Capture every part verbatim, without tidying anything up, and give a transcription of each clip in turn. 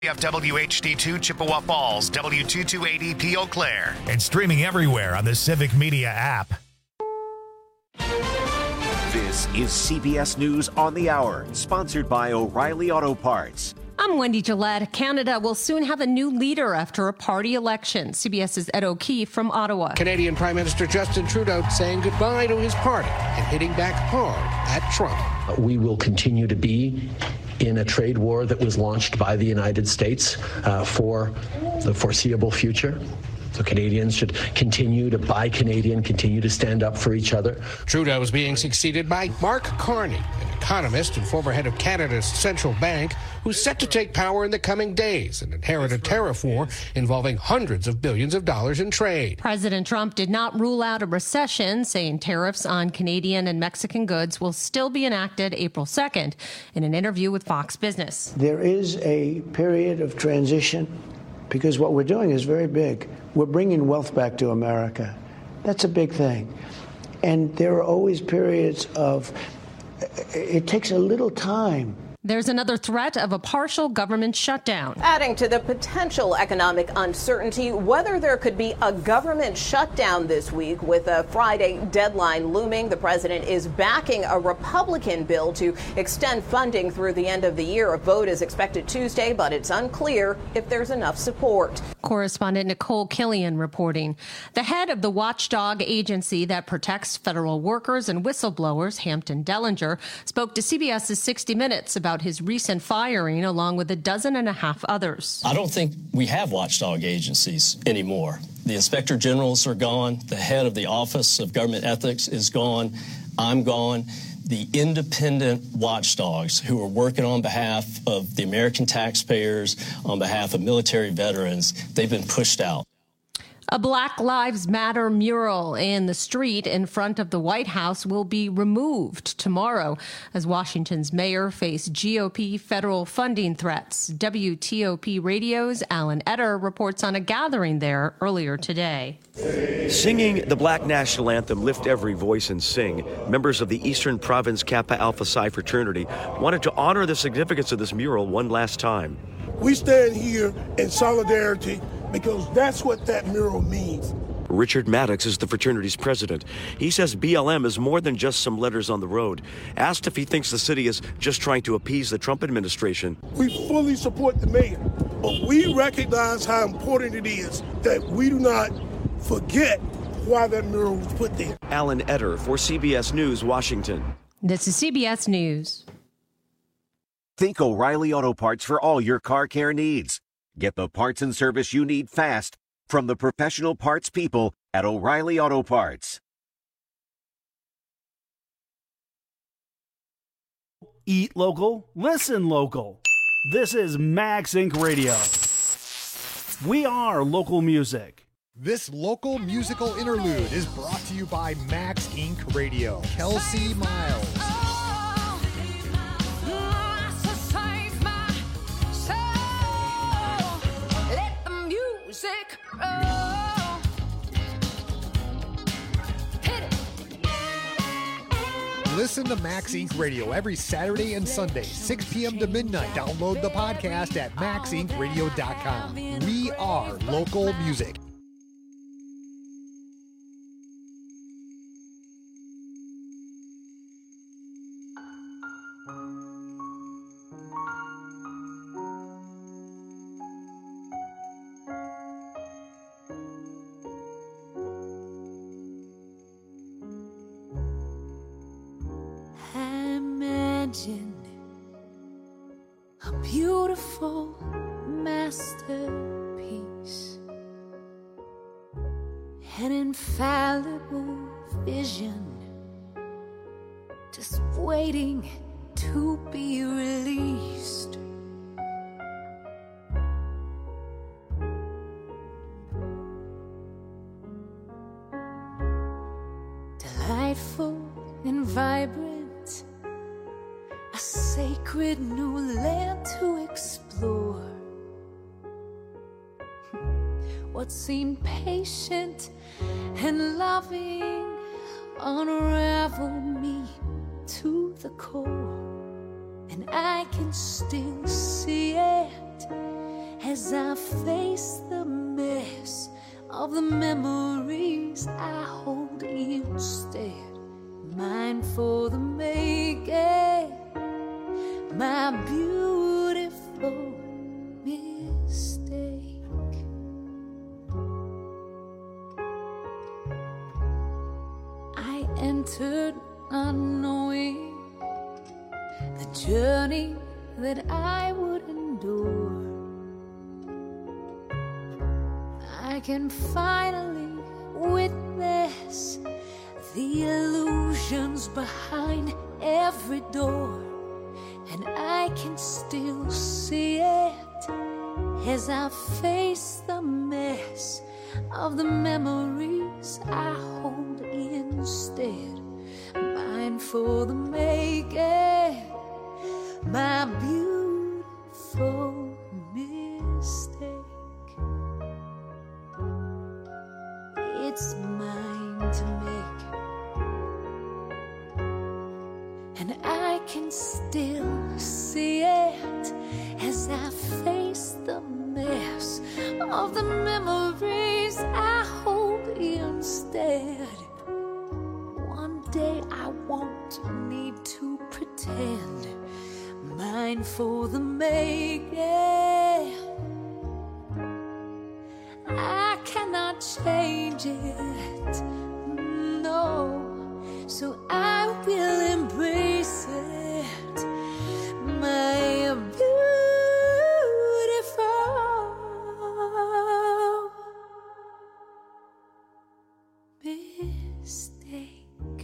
W H D two Chippewa Falls, W two two eight E P Eau Claire, and streaming everywhere on the Civic Media app. This is C B S News on the Hour, sponsored by O'Reilly Auto Parts. I'm Wendy Gillette. Canada will soon have a new leader after a party election. CBS's Ed O'Keefe from Ottawa. Canadian Prime Minister Justin Trudeau saying goodbye to his party and hitting back hard at Trump. We will continue to be in a trade war that was launched by the United States uh, for the foreseeable future. So Canadians should continue to buy Canadian, continue to stand up for each other. Trudeau is being succeeded by Mark Carney, an economist and former head of Canada's central bank, who's set to take power in the coming days and inherit a tariff war involving hundreds of billions of dollars in trade. President Trump did not rule out a recession, saying tariffs on Canadian and Mexican goods will still be enacted April second. In an interview with Fox Business, there is a period of transition because what we're doing is very big. We're bringing wealth back to America. That's a big thing. And there are always periods of, it takes a little time. There's another threat of a partial government shutdown. Adding to the potential economic uncertainty, whether there could be a government shutdown this week with a Friday deadline looming. The president is backing a Republican bill to extend funding through the end of the year. A vote is expected Tuesday, but it's unclear if there's enough support. Correspondent Nicole Killian reporting. The head of the watchdog agency that protects federal workers and whistleblowers, Hampton Dellinger, spoke to CBS's sixty minutes about his recent firing, along with a dozen and a half others. I don't think we have watchdog agencies anymore. The inspector generals are gone. The head of the Office of Government Ethics is gone. I'm gone. The independent watchdogs who are working on behalf of the American taxpayers, on behalf of military veterans, they've been pushed out. A Black Lives Matter mural in the street in front of the White House will be removed tomorrow as Washington's mayor faced G O P federal funding threats. W T O P Radio's Alan Etter reports on a gathering there earlier today. Singing the Black National Anthem, Lift Every Voice and Sing, members of the Eastern Province Kappa Alpha Psi fraternity wanted to honor the significance of this mural one last time. We stand here in solidarity because that's what that mural means. Richard Maddox is the fraternity's president. He says B L M is more than just some letters on the road. Asked if he thinks the city is just trying to appease the Trump administration. We fully support the mayor, but we recognize how important it is that we do not forget why that mural was put there. Alan Etter for C B S News, Washington. This is C B S News. Think O'Reilly Auto Parts for all your car care needs. Get the parts and service you need fast from the professional parts people at O'Reilly Auto Parts. Eat local, listen local. This is Max Incorporated. Radio. We are local music. This local musical interlude is brought to you by Max Incorporated. Radio. Kelsey Miles. Listen to Max Incorporated. Radio every Saturday and Sunday, six p.m. to midnight. Download the podcast at max inc radio dot com. We are local music. Imagine a beautiful masterpiece, an infallible vision, just waiting to be released. Delightful and vibrant, a sacred new land to explore. What seemed patient and loving unraveled me to the core, and I can still see it as I face the mess of the memories I hold instead. Mine for the making, my beautiful mistake. I entered not knowing the journey that I would endure. I can finally witness the illusions behind every door, and I can still see it as I face the mess of the memories I hold instead. Mine for the making, my beautiful mistake. It's mine to make, and I can still see it as I face the mess of the memories I hold instead. One day I won't need to pretend. Mine for the making, I cannot change it, no, so I will embrace it, my beautiful mistake.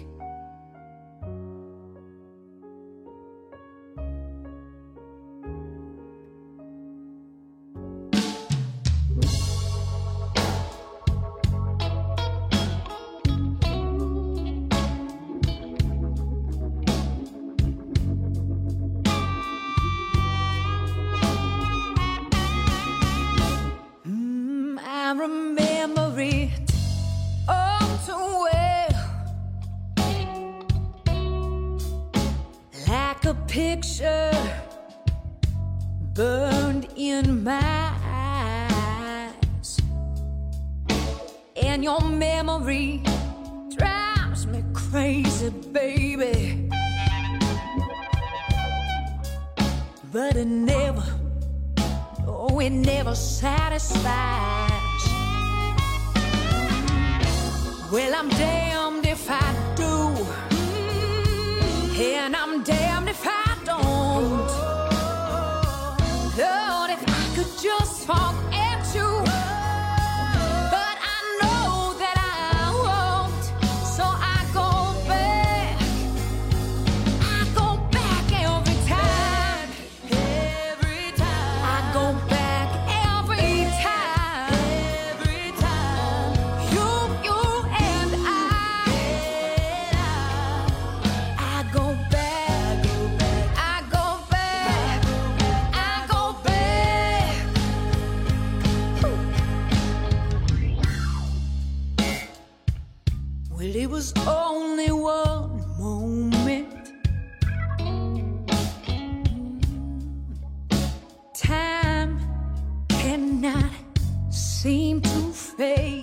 I remember it all too well, like a picture burned in my eyes, and your memory drives me crazy, baby, but it never, oh, it never satisfies. Well, I'm damned if I do, and I'm damned if I don't. Lord, if I could just forget you, but I know that I won't, so I go back, I go back every time, every time, I go back every time, every time, you, you and I, I go back, I go back, I go back. Well, it was only one moment. Time cannot seem to fade.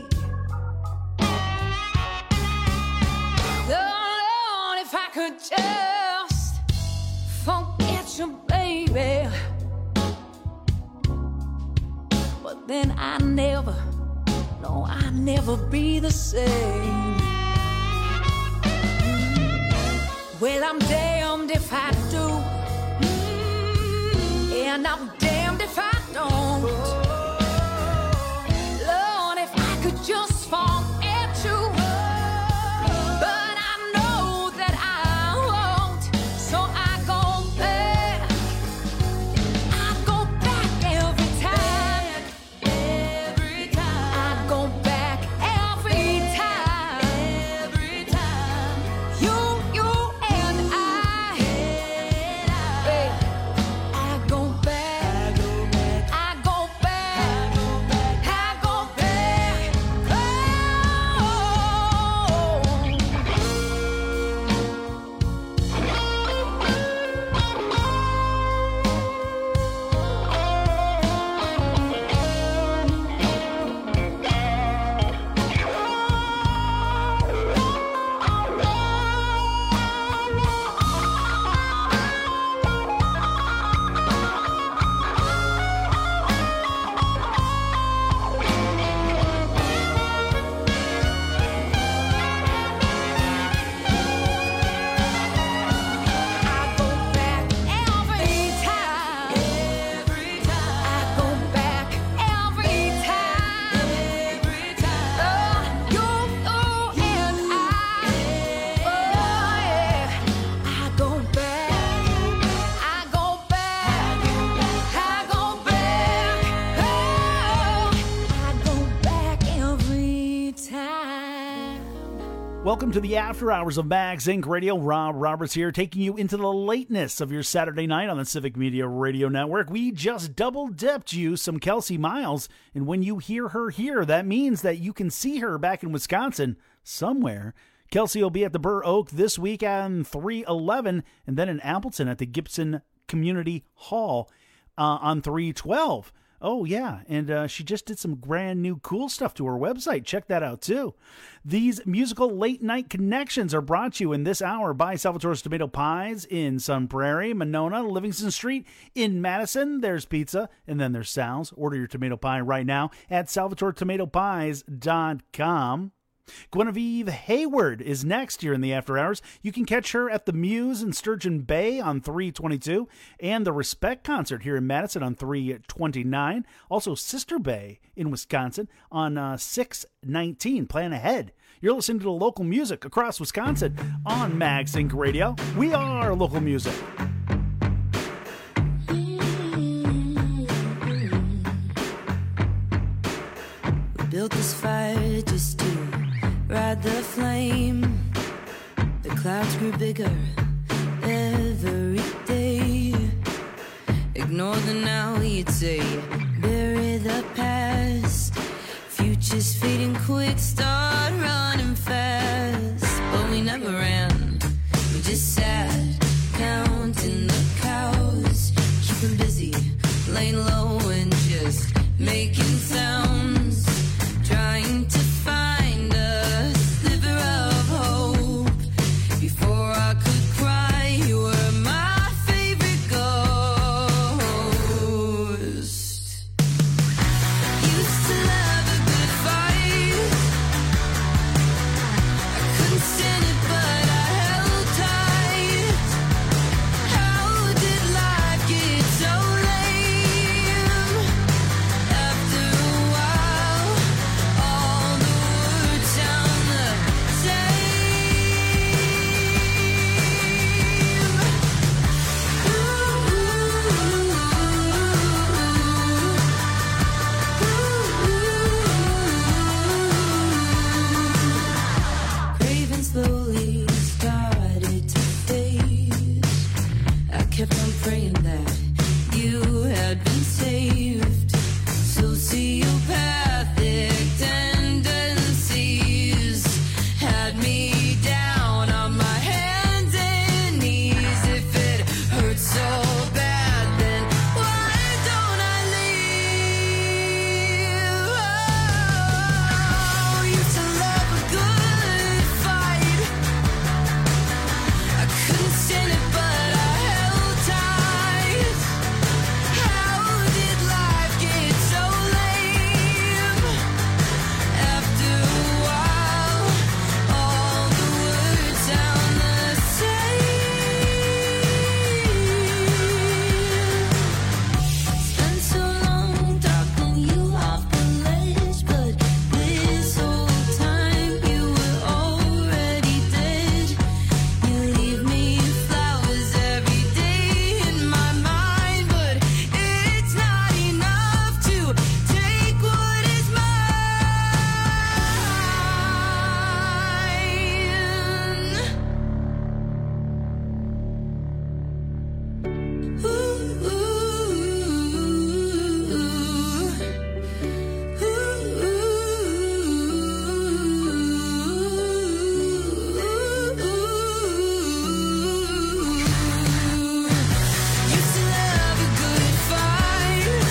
Oh, Lord, if I could just forget you, baby. But then I never, no, I never be the same. Well, I'm damned if I do, and I'm damned if I don't. Lord, if I could just forget you, but I know that I won't, so I go back, I go back every time, every time, I go back every time, every time, you, you and I, hey, I go back. Welcome to the After Hours of Max Inc Radio. Rob Roberts here, taking you into the lateness of your Saturday night on the Civic Media Radio Network. We just double-dipped you some Kelsey Miles, and when you hear her here, that means that you can see her back in Wisconsin somewhere. Kelsey will be at the Burr Oak this week on three eleven, and then in Appleton at the Gibson Community Hall uh, on three twelve. Oh, yeah, and uh, she just did some brand new cool stuff to her website. Check that out, too. These musical late-night connections are brought to you in this hour by Salvatore's Tomato Pies in Sun Prairie, Monona, Livingston Street in Madison. There's pizza, and then there's Sal's. Order your tomato pie right now at salvatore tomato pies dot com. Guinevere Hayward is next here in the After Hours. You can catch her at the Muse in Sturgeon Bay on three twenty-two and the Respect Concert here in Madison on three twenty-nine. Also Sister Bay in Wisconsin on uh, six nineteen. Plan ahead. You're listening to the local music across Wisconsin on Max Inc Radio. We are local music. We built this fire just to ride the flame. The clouds grew bigger every day. Ignore the now, you'd say. Bury the past. Future's fading quick, start running fast. But we never ran, we just sat, counting the cows. Keeping busy, laying low and just making sounds. Trying to find a sliver of hope. Before I could cry, you were my favorite ghost. Used to love a good fight. I couldn't stand it, but I held tight. How did life get so lame? After a while, all the words sound the same. Craving slowly started to fade. I kept on praying that you had been saved. Sociopathic tendencies had me down on my hands and knees. If it hurts so bad, then why don't I leave? Oh, used to love a good fight. I couldn't stand it, but I held tight. How did life get so lame? After a while, all the words sound the same. Spent so long talking you off the ledge, but this whole time you were already dead. You leave me flowers every day in my mind, but it's not enough to take what is mine. Ooh, ooh, used to love a good fight.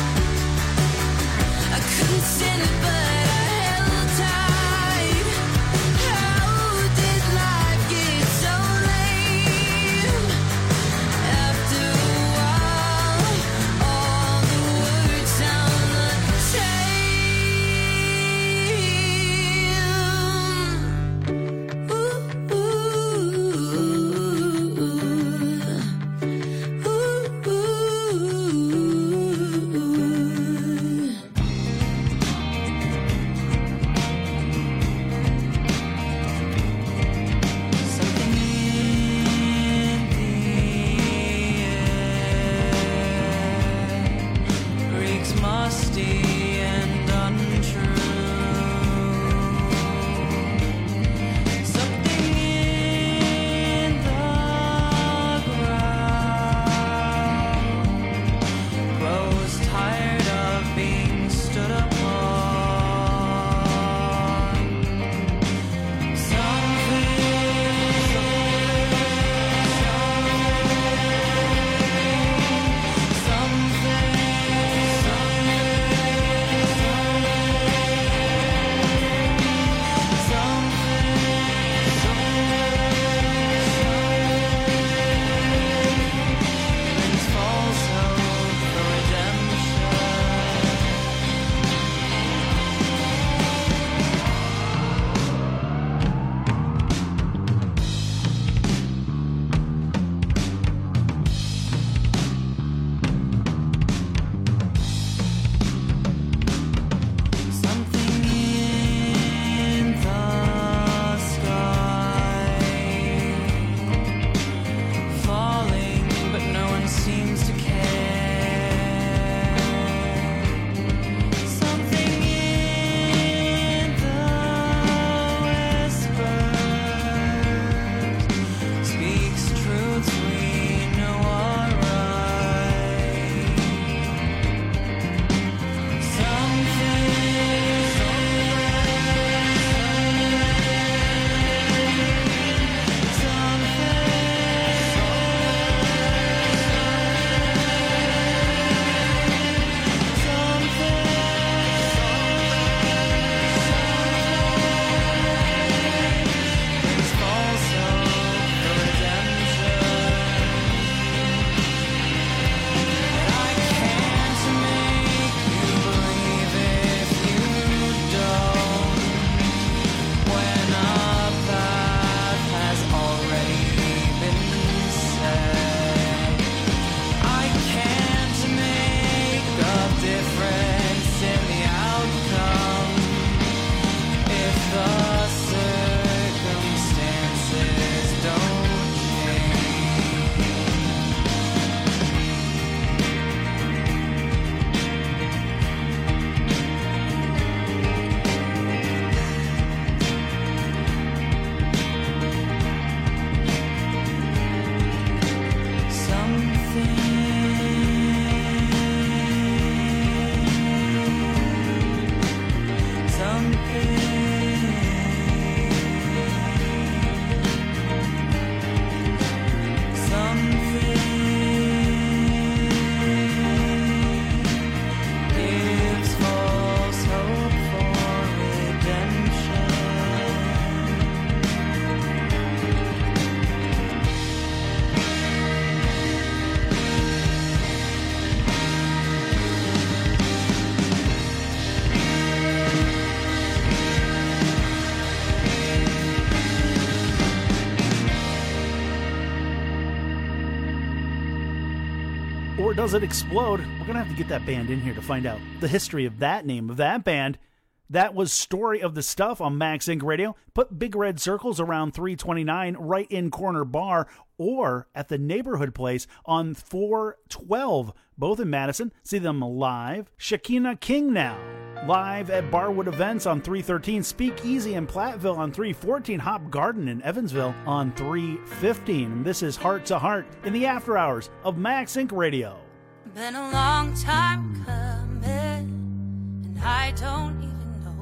I couldn't stand it, but I held tight. How did life get so lame? After a while, all the words sound the same. Ooh, ooh, something in the air reeks musty and untrue. Does It Explode? We're going to have to get that band in here to find out the history of that name of that band. That was Story of the Stuff on Max Inc Radio. Put big red circles around three twenty-nine right in Corner Bar or at the Neighborhood Place on four twelve, both in Madison. See them live. Shekinah King now, live at Barwood Events on three thirteen. Speakeasy in Platteville on three fourteen. Hop Garden in Evansville on three fifteen. And this is Heart to Heart in the after hours of Max Inc Radio. Been a long time coming, and I don't even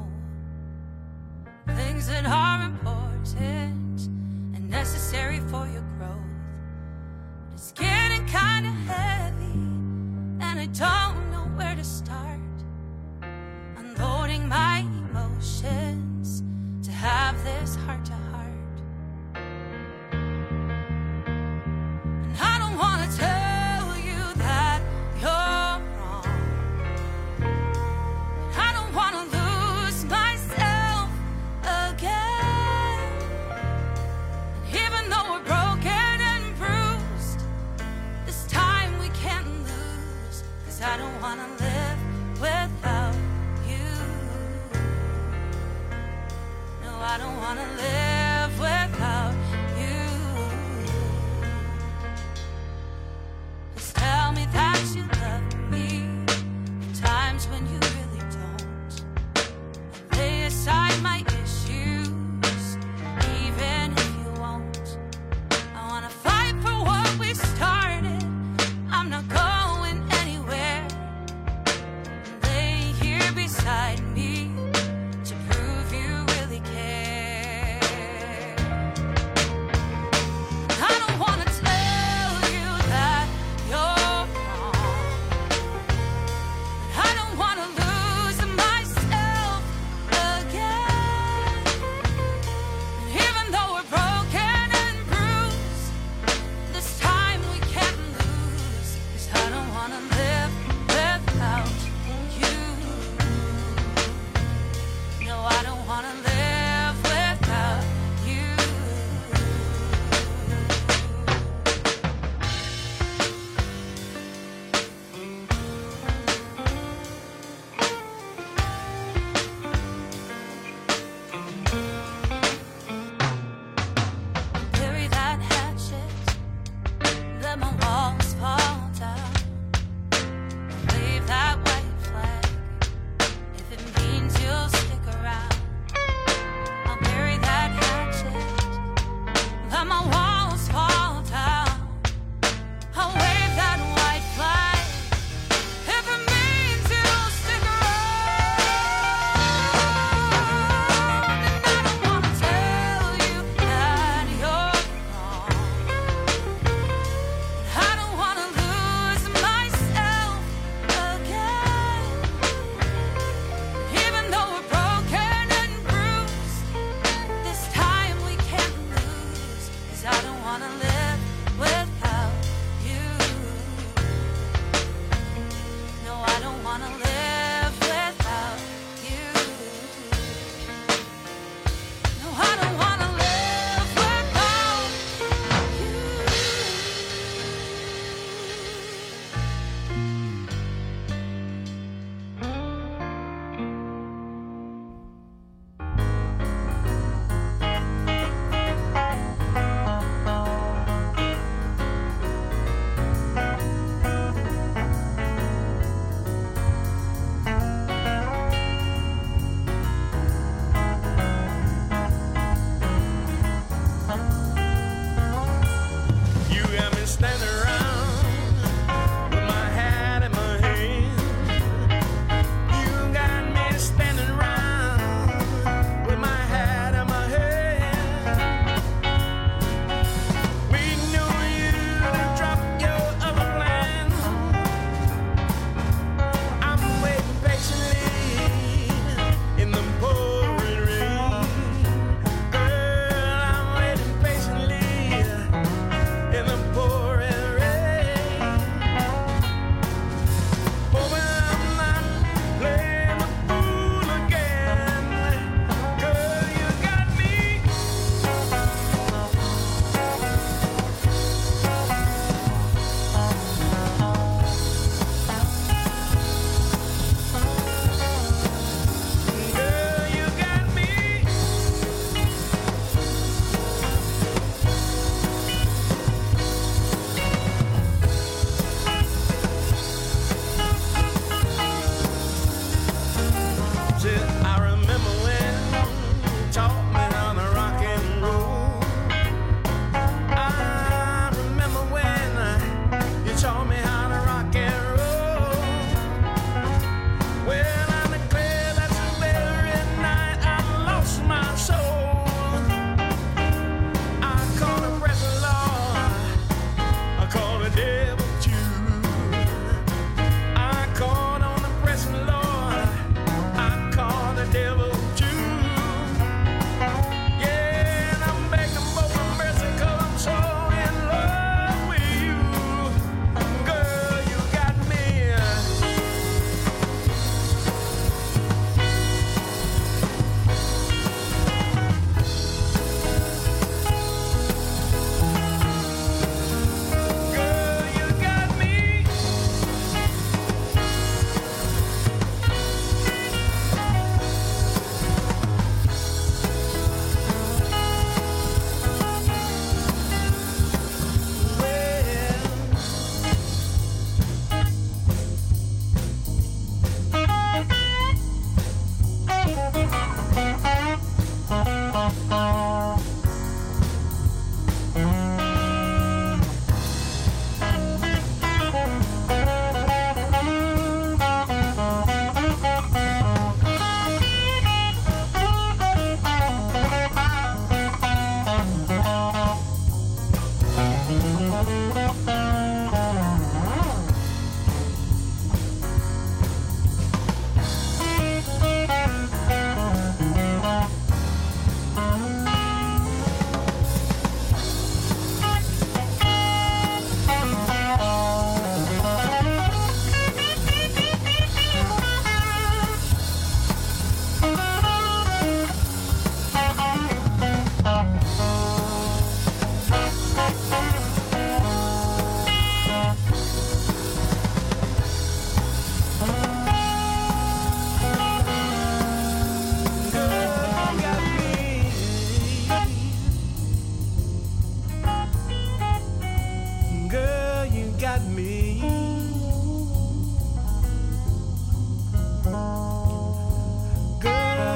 things that are important and necessary for your growth. But it's getting kind of heavy, and I don't know where to start. Unloading my emotions to have this heart to heart. And I don't want to tell you that you're wrong. I don't want to lose myself again. And even though we're broken and bruised, this time we can't lose. 'Cause I don't want to live without you. No, I don't want to live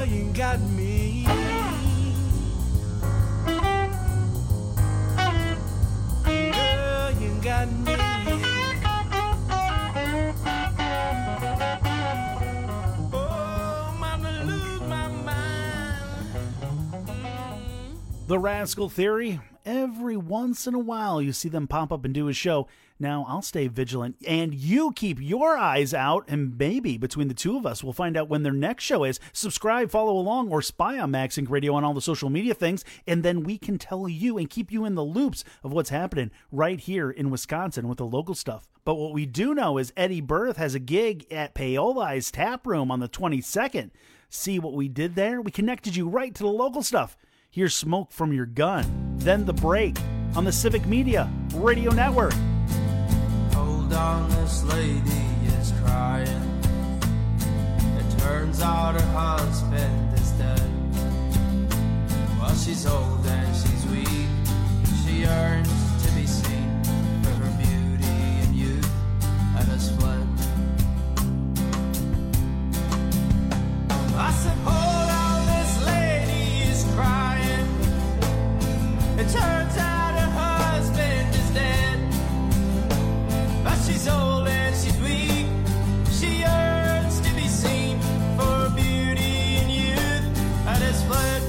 you got me. Girl, you got me. The Rascal Theory. Every once in a while, you see them pop up and do a show. Now, I'll stay vigilant, and you keep your eyes out, and maybe between the two of us, we'll find out when their next show is. Subscribe, follow along, or spy on Max Inc Radio on all the social media things, and then we can tell you and keep you in the loops of what's happening right here in Wisconsin with the local stuff. But what we do know is Eddie Berth has a gig at Paoli's Tap Room on the twenty-second. See what we did there? We connected you right to the local stuff. Here's Smoke from Your Gun, then The Break on the Civic Media Radio Network. Hold on, this lady is crying. It turns out her husband is dead. Well, she's old and she's weak. She yearns to be seen for her beauty and youth that has fled. I said, hold on, this lady is crying. It turns out her husband is dead. But she's old and she's weak. She yearns to be seen for her beauty and youth that has fled.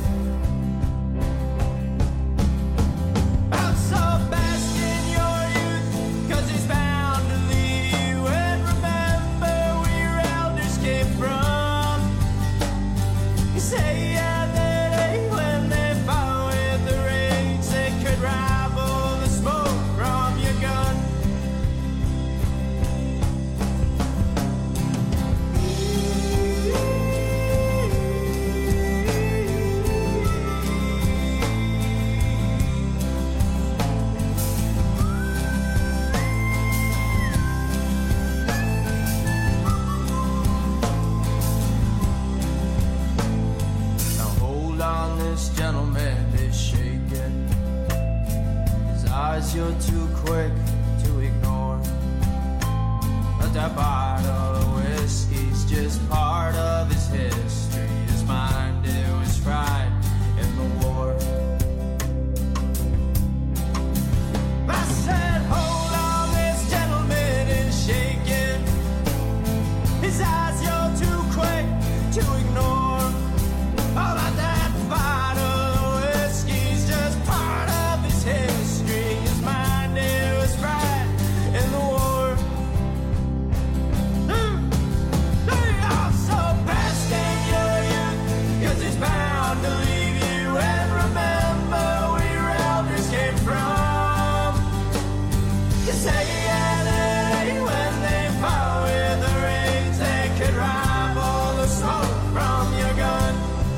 I'm so bask in your youth, 'cause he's bound to leave you. And remember where your elders came from. You say yeah, that day when they fought with the rage, they could rival the smoke from your gun. Now hold on, this gentleman is shaking. His eyes you're too quick to ignore. But that bottle of whiskey's just part of his history. His mind, it was fried in the war. I said, hold on, this gentleman is shaking. His eyes you're too quick to ignore. Oh, but that bottle of whiskey's just part of his history. His mind, it was fried in the war. Mm. They also bask in your youth, 'cause he's bound to leave you. And remember where your elders came from. You say yeah, that day when they fought with the rage, they could rival the smoke from your gun.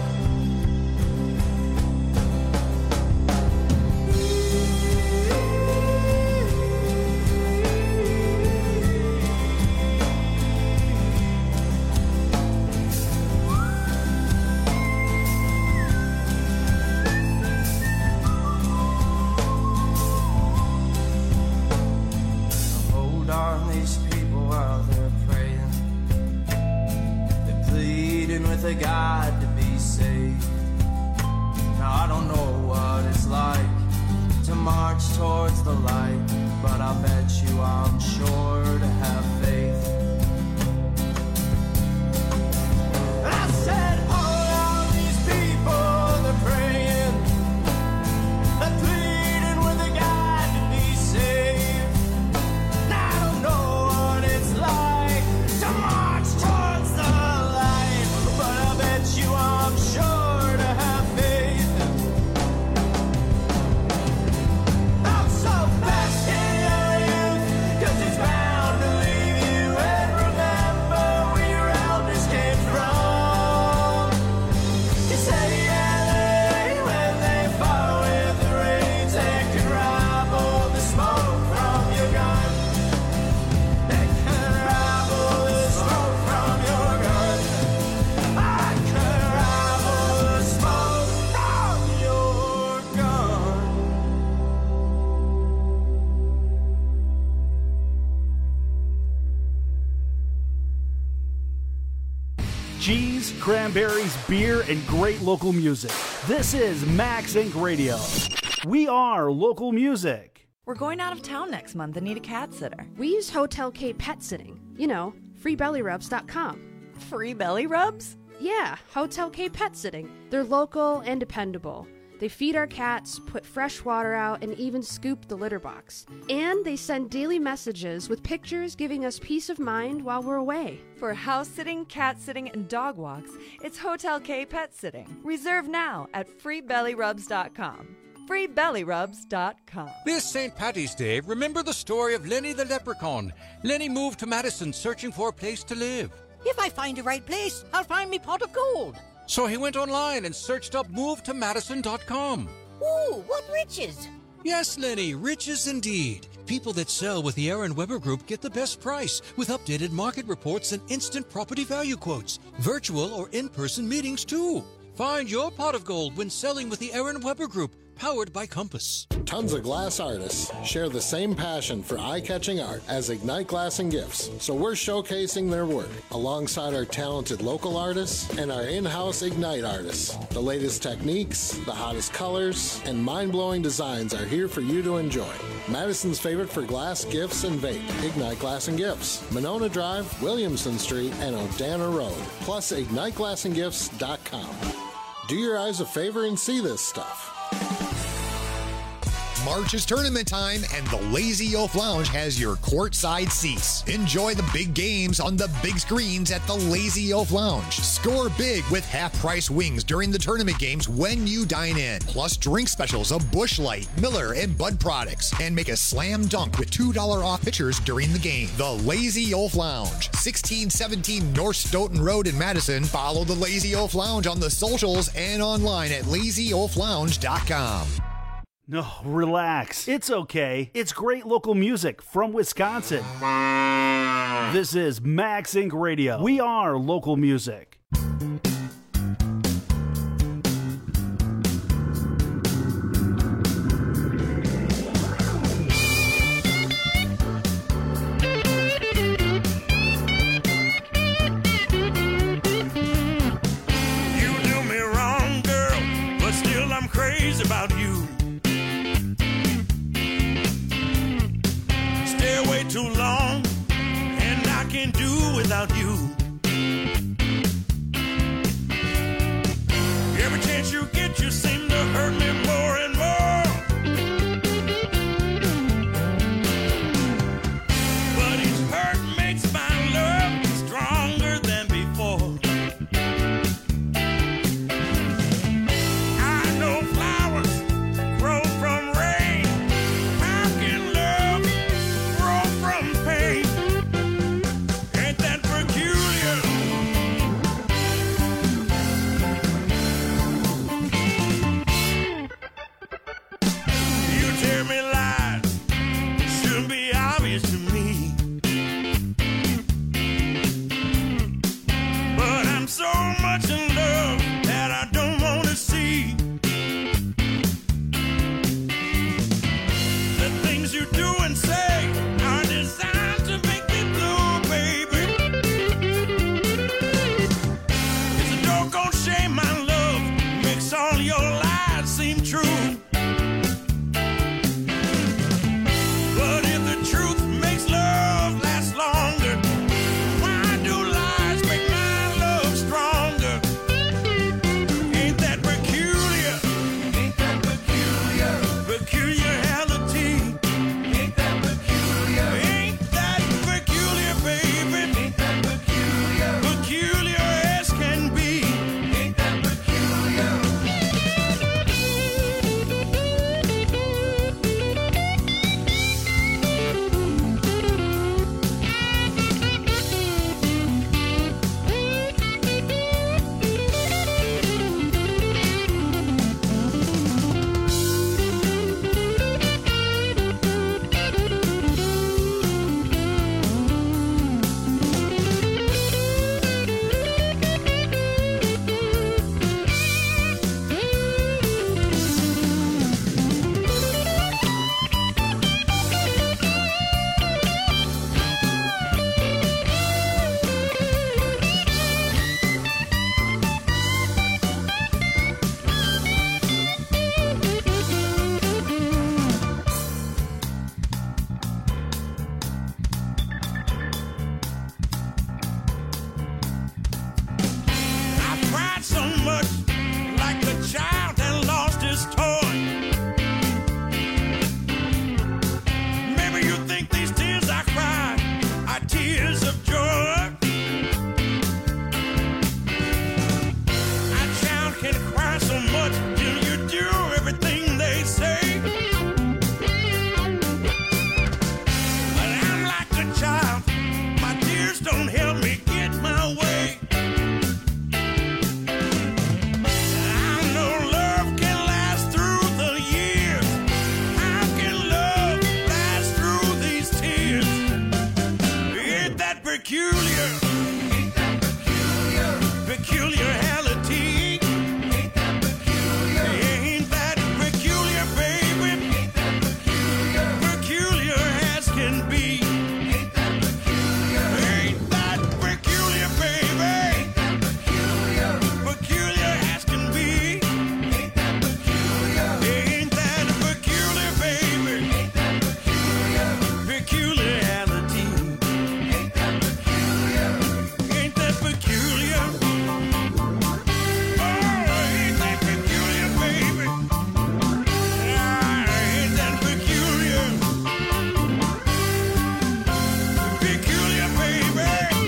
Hold on, these people out there praying. They're pleading with a God to be saved. Now I don't know what it's like to march towards the light, but I'll bet you I'm sure to have faith. I said, hold on, these people, they're praying. They're pleading with a God to be saved. Now I don't know what it's like to march towards the light, but I bet you I'm sure to have faith. I'm so fast in your youth, 'cause it's bad. cheese, cranberries, beer, and great local music. This is Max Incorporated. Radio. We are local music. We're going out of town next month and need a cat sitter. We use Hotel K Pet Sitting. You know, free belly rubs dot com. Free belly rubs? Yeah, Hotel K Pet Sitting. They're local and dependable. They feed our cats, put fresh water out, and even scoop the litter box. And they send daily messages with pictures giving us peace of mind while we're away. For house sitting, cat sitting, and dog walks, it's Hotel K Pet Sitting. Reserve now at free belly rubs dot com. free belly rubs dot com. This Saint Patty's Day, remember the story of Lenny the Leprechaun. Lenny moved to Madison searching for a place to live. If I find the right place, I'll find me pot of gold. So he went online and searched up move to madison dot com. Ooh, what riches! Yes, Lenny, riches indeed. People that sell with the Aaron Weber Group get the best price with updated market reports and instant property value quotes. Virtual or in-person meetings, too. Find your pot of gold when selling with the Aaron Weber Group, powered by Compass. Tons of glass artists share the same passion for eye-catching art as Ignite Glass and Gifts, so we're showcasing their work alongside our talented local artists and our in-house Ignite artists. The latest techniques, the hottest colors, and mind-blowing designs are here for you to enjoy. Madison's favorite for glass, gifts, and vape, Ignite Glass and Gifts, Monona Drive, Williamson Street, and Odana Road, plus ignite glass and gifts dot com. Do your eyes a favor and see this stuff. March is tournament time, and the Lazy Oaf Lounge has your courtside seats. Enjoy the big games on the big screens at the Lazy Oaf Lounge. Score big with half-price wings during the tournament games when you dine in. Plus drink specials of Busch Light, Miller, and Bud products. And make a slam dunk with two dollars off pitchers during the game. The Lazy Oaf Lounge, sixteen seventeen North Stoughton Road in Madison. Follow the Lazy Oaf Lounge on the socials and online at lazy oaf lounge dot com. No, relax. It's okay. It's great local music from Wisconsin. This is Max Incorporated. Radio. We are local music. You do me wrong, girl, but still I'm crazy about you. Stay away too long, and I can't do without you. Every chance you get, you seem to hurt me more and more. But each hurt makes my love stronger than before. I know flowers grow from rain. How can love grow from pain? Ain't that peculiar? You tell me lies, shouldn't be obvious to me. But I'm so much in love that I don't want to see the things you do and say are designed to make me blue, baby. It's a doggone shame my love makes all your lies seem true. But if the truth makes love last longer, why do lies make my love stronger? so much like a child that lost his toy. Maybe you think these tears I cry are tears of joy. A child can cry so much till you do everything they say. But I'm like a child, my tears don't help me get my way. I know love can last through the years. How can love last through these tears? Ain't that peculiar? Ain't that peculiar? Peculiarity. Ain't that peculiar? Ain't that peculiar, baby? Ain't that peculiar? Peculiar as can be. Ain't that peculiar? Ain't that peculiar, baby? Ain't that peculiar? Peculiar as can be. Ain't that peculiar? Ain't that peculiar, baby? Ain't that peculiar? Peculiarity. Ain't that peculiar? Ain't that peculiar? Oh, ain't that peculiar, baby? Ah, ain't that peculiar? Peculiar, baby.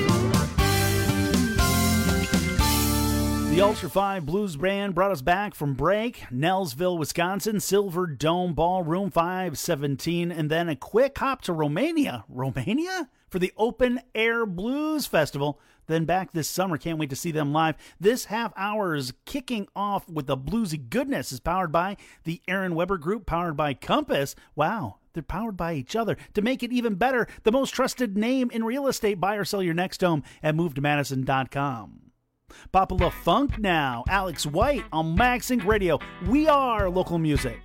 The Ultra five Blues Band brought us back from break. Nelsville, Wisconsin, Silver Dome Ballroom five seventeen, and then a quick hop to Romania. Romania? For the Open Air Blues Festival. Then back this summer. Can't wait to see them live. This half hour is kicking off with the bluesy goodness. Is powered by the Aaron Weber Group, powered by Compass. Wow. They're powered by each other. To make it even better, the most trusted name in real estate. Buy or sell your next home at move to madison dot com. Pop a little funk now. Alex White on MagSync Radio. We are local music.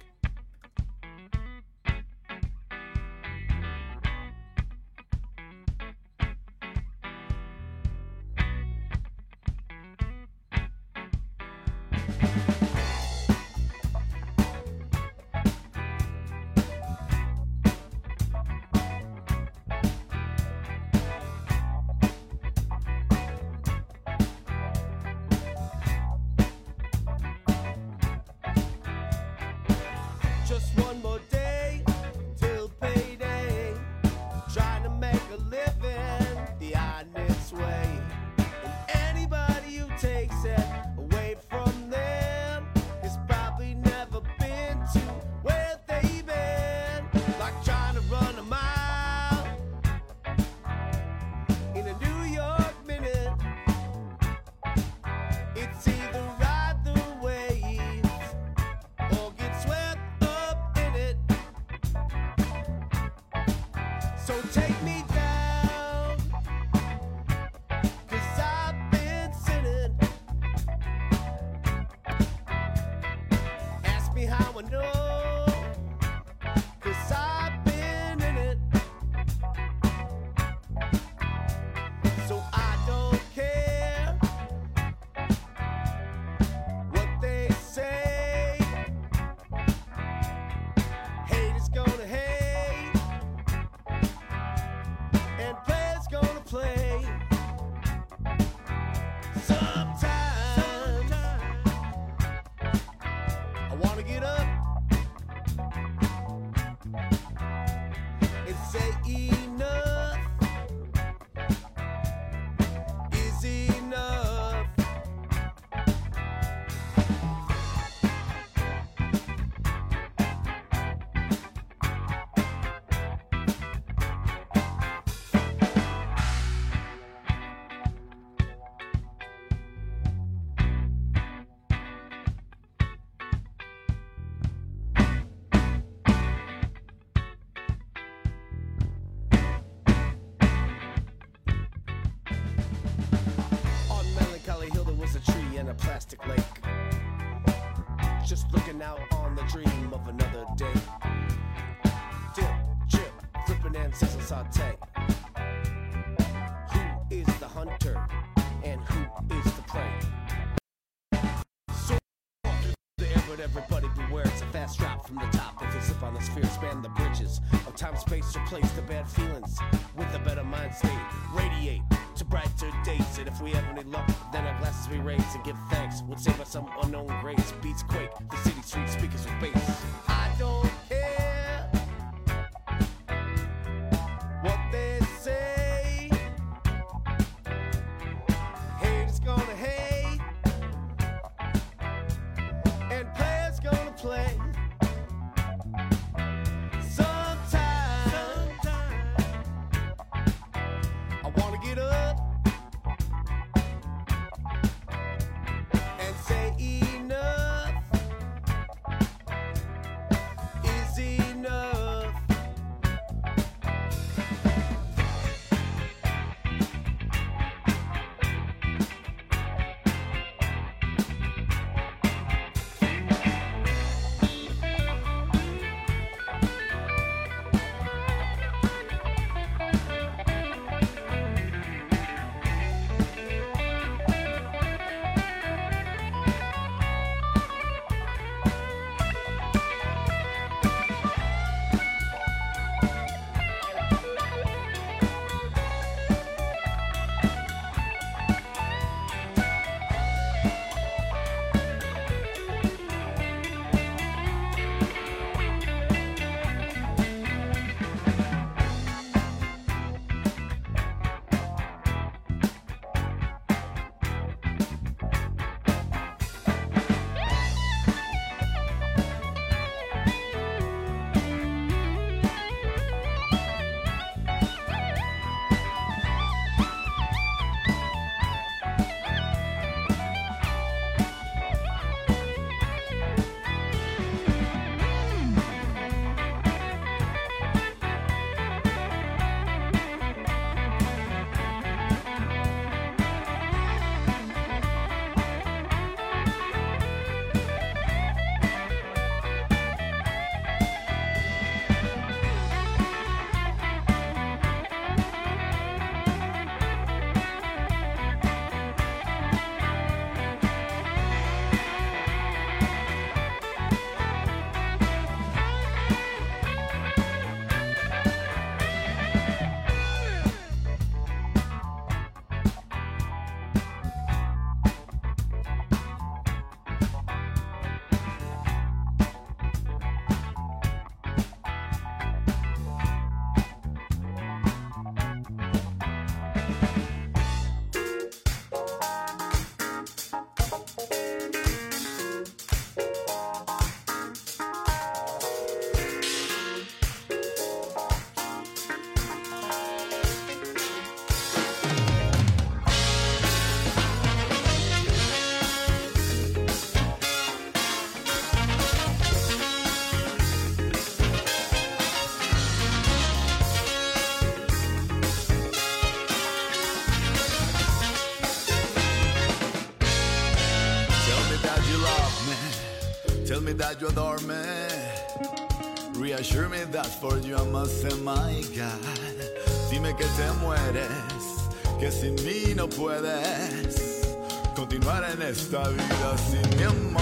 Just one more day till payday. Trying to make a living the honest way. And anybody who takes it away from them has probably never been to where they've been. Like trying to run a mile in a New York minute. It's either ride the waves or get swept up in it. So take me down, 'cause I've been sinning. Ask me how I know, 'cause I've been in it. So I don't care what they say. Hate is gonna hate, and play is gonna play. Sometimes I wanna get up and say enough is enough. On Melancholy Hill there was a tree and a plastic lake. Just looking out on the dream of another day. Dip, chip, flipping and sizzle saute. Who is the hunter and who is the prey? So the air, but everybody beware, it's a fast drop from the top. If you slip on the sphere, span the bridges of time, space, replace the bad feelings with a better mind state. Radiate to brighter days. And if we have any luck, then our glasses we raise and give thanks. Would save us some unknown grace. Beats quake, the city street speakers with bass. I don't care what they say. Haters gonna hate, and players gonna play. Sometime, sometime I wanna get up and say enough is enough. Tell me that you adore me. Reassure me that for you I must say my God. Dime que te mueres, que sin mí no puedes continuar en esta vida sin mi amor.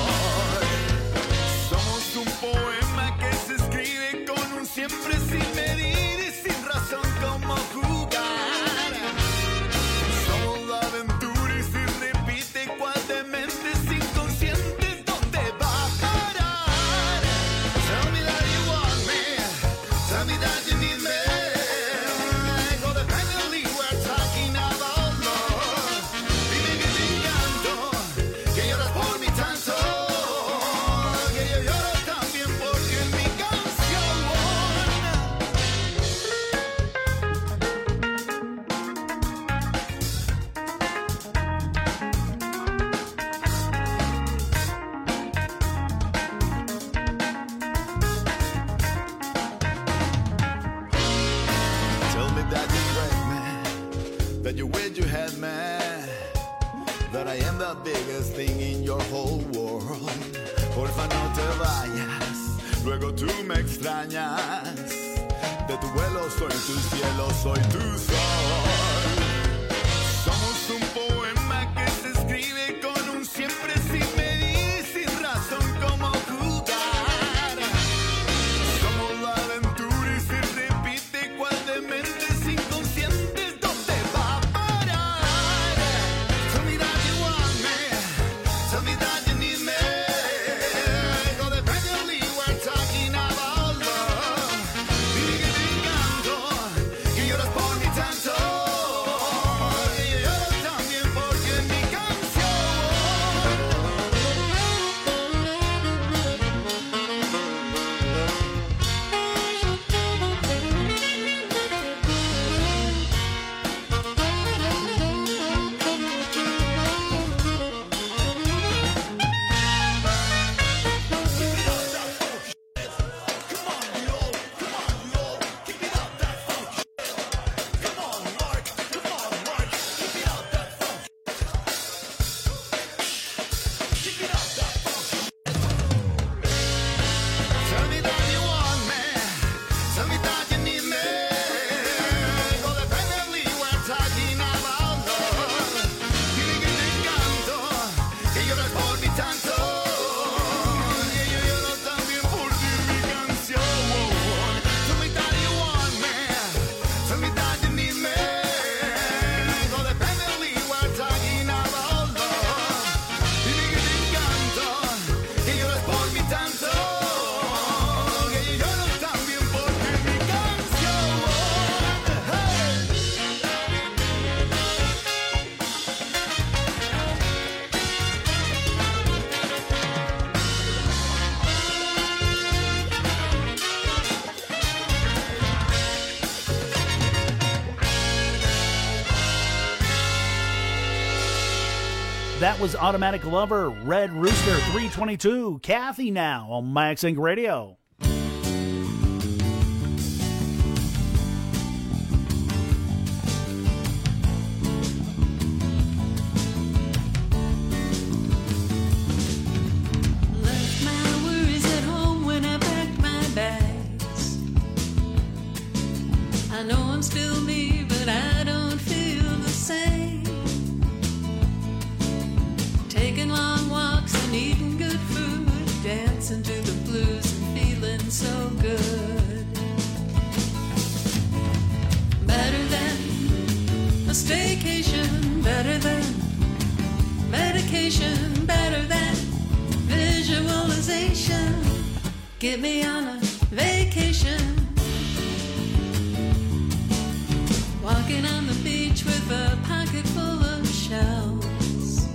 Somos un poema que se escribe con un siempre sin medir y sin razón como jugar. Somos la aventura y si repite cual de mentes inconscientes, ¿dónde va a parar? Tell me that you want me, tell me that you need me. Codependently we're talking about love. Dime que te encanto, que lloras por mí tanto, que yo lloro también porque en mi canción. Tell me that you break me, that you wish you had me, that I am the biggest thing in your whole world. Porfa no te vayas, luego tú me extrañas. De tu vuelo soy tu cielo, soy tu sol. Somos un poema que se escribe con un siempre sin medir, sin razón como jugar. Somos la aventura y se repite cual de mentes inconscientes, ¿dónde va a parar? That was Automatic Lover, Red Rooster, three twenty-two. Kathy now on Max Inc Radio. Left my worries at home when I packed my bags. I know I'm still me, but I don't feel the same. Taking long walks and eating good food, dancing to the blues and feeling so good. Better than a staycation, better than medication, better than visualization. Get me on a vacation. Walking on the beach with a pocket full of shells.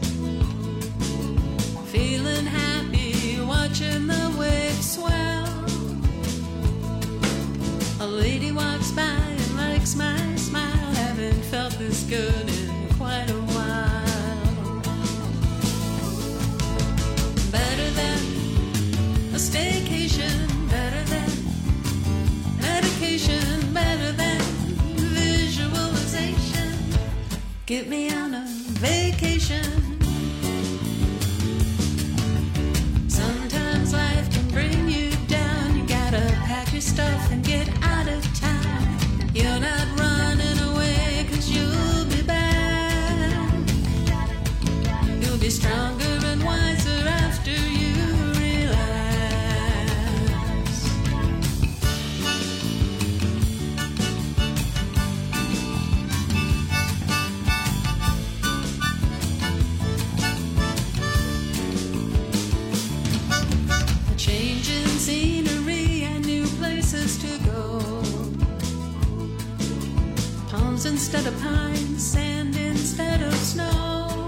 Feeling happy, watching the waves swell. A lady walks by and likes my smile. Haven't felt this good in quite a while. Better than a staycation, better than medication, better than visualization. Get me on a vacation. Sometimes life can bring you down. You gotta pack your stuff and get out of town. You're not running away, 'cause you'll be back. You'll be stronger and wiser after you relax. A change in scenery and new places to go. Palms instead of pines, sand instead of snow.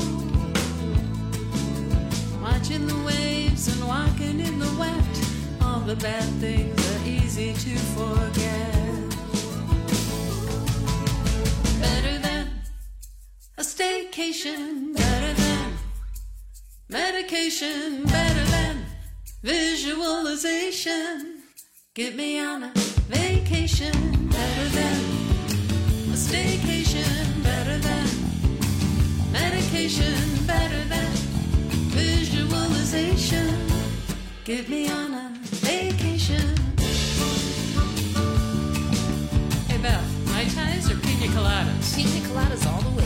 Watching the waves and walking in the wet. All the bad things are easy to forget. Better than a staycation, better than medication, better than visualization. Get me on a vacation, better than a staycation, better than medication, better than visualization. Get me on a vacation. Hey Beth, Mai Tais or pina coladas? Pina coladas all the way.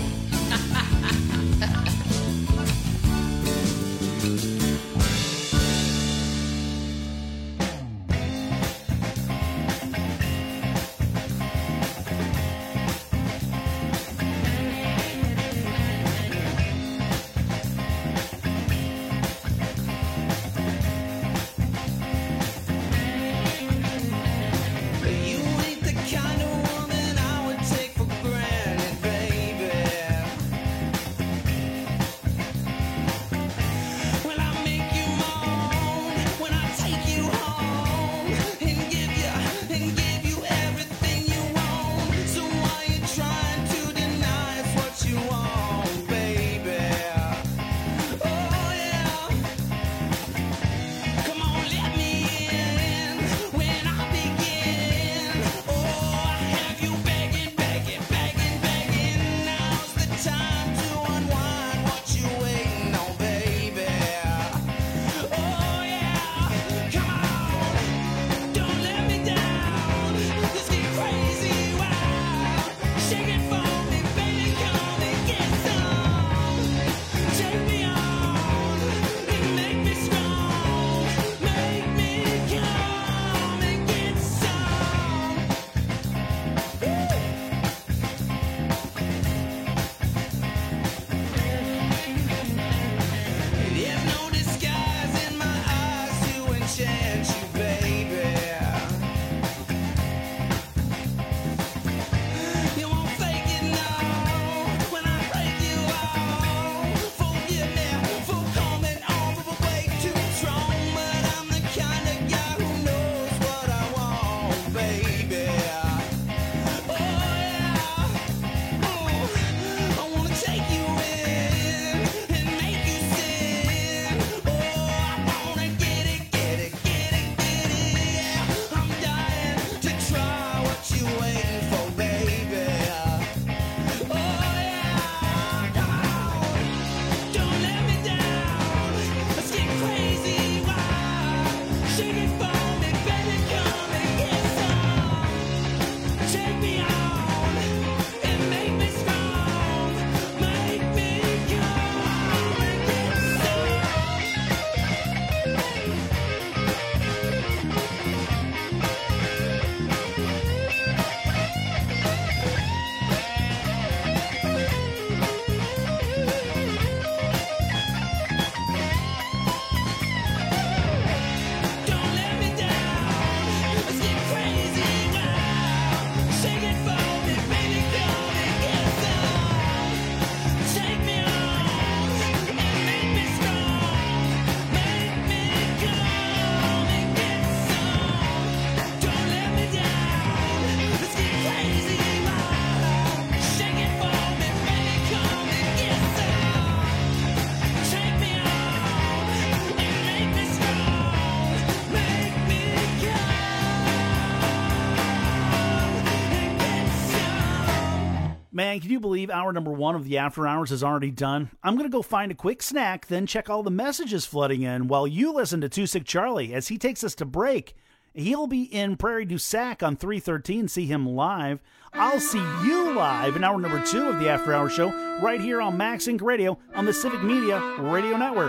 Man, can you believe hour number one of the After Hours is already done? I'm going to go find a quick snack, then check all the messages flooding in while you listen to Too Sick Charlie as he takes us to break. He'll be in Prairie du Sac on three thirteen. See him live. I'll see you live in hour number two of the After Hours show right here on Max Inc Radio on the Civic Media Radio Network.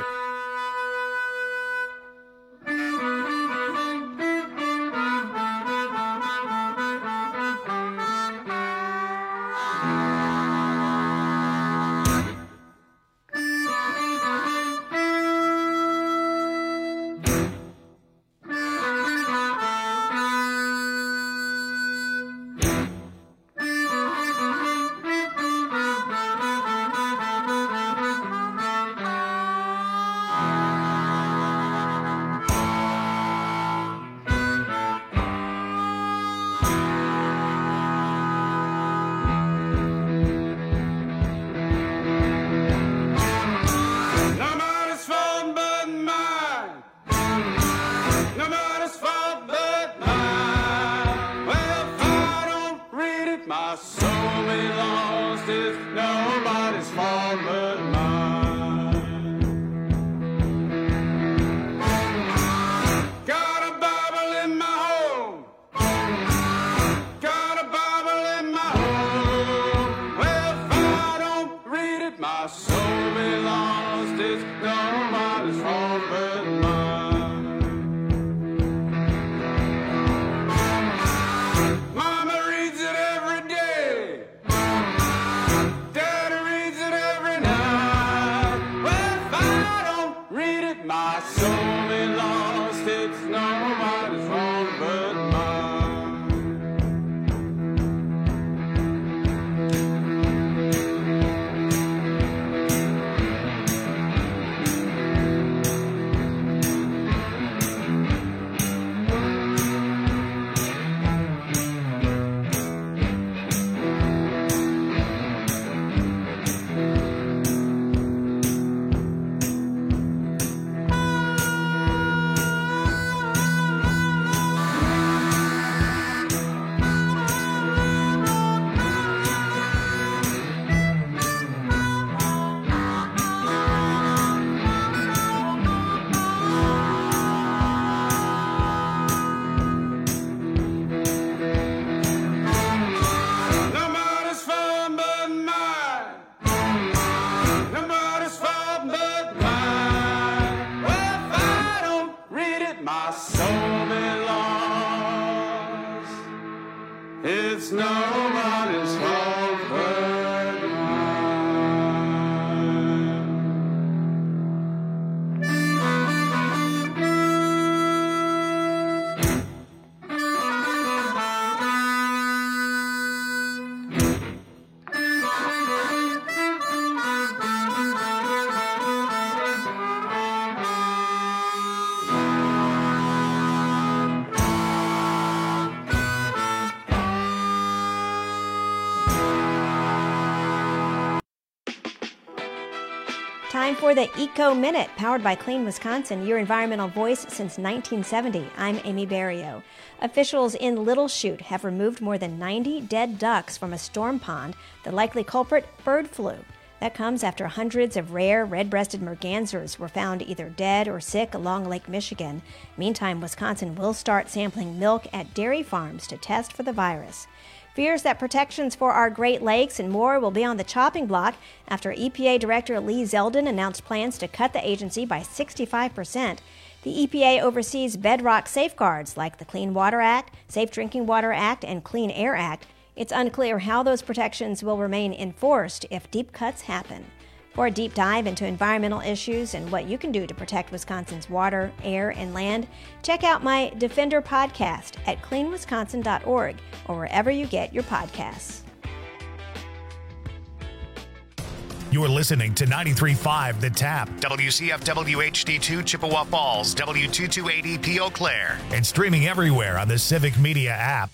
It's nobody's fault but Time for the Eco Minute, powered by Clean Wisconsin, your environmental voice since nineteen seventy. I'm Amy Barrio. Officials in Little Chute have removed more than ninety dead ducks from a storm pond. The likely culprit, bird flu. That comes after hundreds of rare red-breasted mergansers were found either dead or sick along Lake Michigan. Meantime, Wisconsin will start sampling milk at dairy farms to test for the virus. Fears that protections for our Great Lakes and more will be on the chopping block after E P A Director Lee Zeldin announced plans to cut the agency by sixty-five percent. The E P A oversees bedrock safeguards like the Clean Water Act, Safe Drinking Water Act, and Clean Air Act. It's unclear how those protections will remain enforced if deep cuts happen. For a deep dive into environmental issues and what you can do to protect Wisconsin's water, air, and land, check out my Defender podcast at clean wisconsin dot org or wherever you get your podcasts. You're listening to ninety-three point five The Tap, W C F W H D two Chippewa Falls, W two two eight E P Eau Claire, and streaming everywhere on the Civic Media app.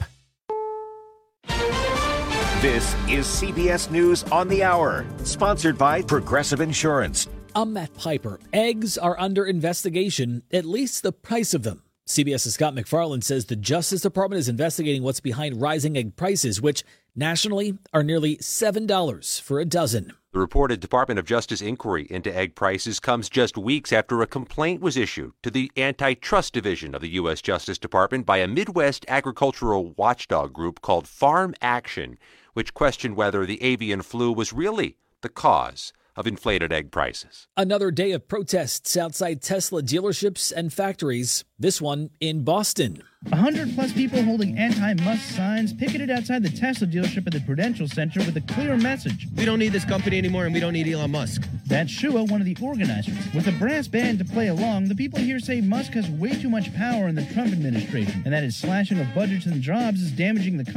This is C B S News on the Hour, sponsored by Progressive Insurance. I'm Matt Piper. Eggs are under investigation, at least the price of them. CBS's Scott McFarland says the Justice Department is investigating what's behind rising egg prices, which nationally are nearly seven dollars for a dozen. The reported Department of Justice inquiry into egg prices comes just weeks after a complaint was issued to the Antitrust Division of the U S Justice Department by a Midwest agricultural watchdog group called Farm Action, which questioned whether the avian flu was really the cause of inflated egg prices. Another day of protests outside Tesla dealerships and factories, this one in Boston. A hundred plus people holding anti-Musk signs picketed outside the Tesla dealership at the Prudential Center with a clear message. We don't need this company anymore, and we don't need Elon Musk. That's Shua, one of the organizers. With a brass band to play along, the people here say Musk has way too much power in the Trump administration, and that his slashing of budgets and jobs is damaging the